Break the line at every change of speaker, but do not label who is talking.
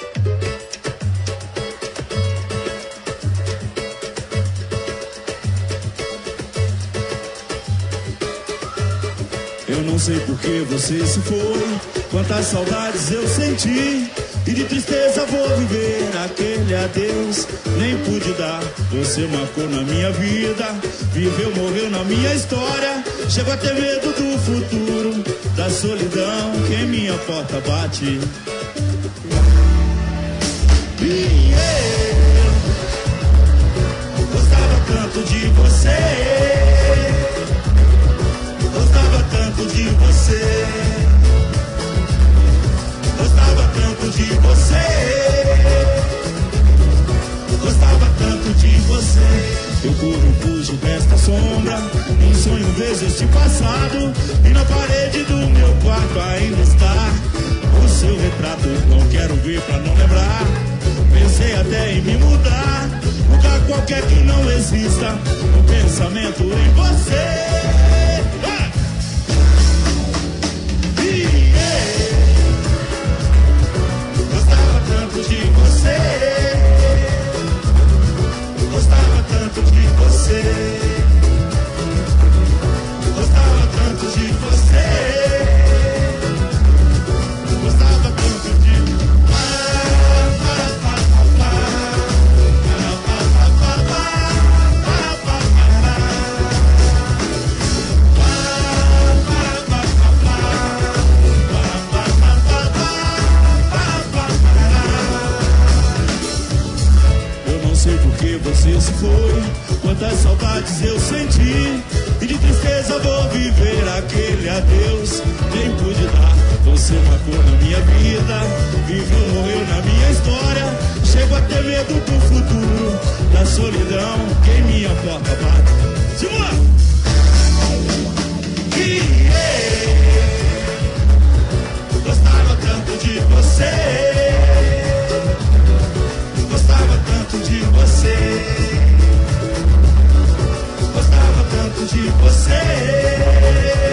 Eu não sei por que você se foi, quantas saudades eu senti, e de tristeza vou viver aquele adeus. Nem pude dar, você marcou na minha vida, viveu, morreu na minha história. Chego a ter medo do futuro, da solidão que em minha porta bate. E eu gostava tanto de você, gostava tanto de você, gostava tanto de você, gostava tanto de você. Eu corro, fujo desta sombra, em sonho vejo este passado, e na parede do meu quarto ainda está o seu retrato. Não quero ver pra não lembrar, pensei até em me mudar, lugar qualquer que não exista um pensamento em você. Gostava tanto de você, gostava tanto de você, gostava tanto de você, gostava tanto de você se foi, quantas saudades eu senti, e de tristeza vou viver aquele adeus. Nem pude dar, você marcou na minha vida, viveu, morreu na minha história. Chego a ter medo do futuro, da solidão que em minha porta bate. Simula! Gostava tanto de você, gostava tanto de você, gostava tanto de você.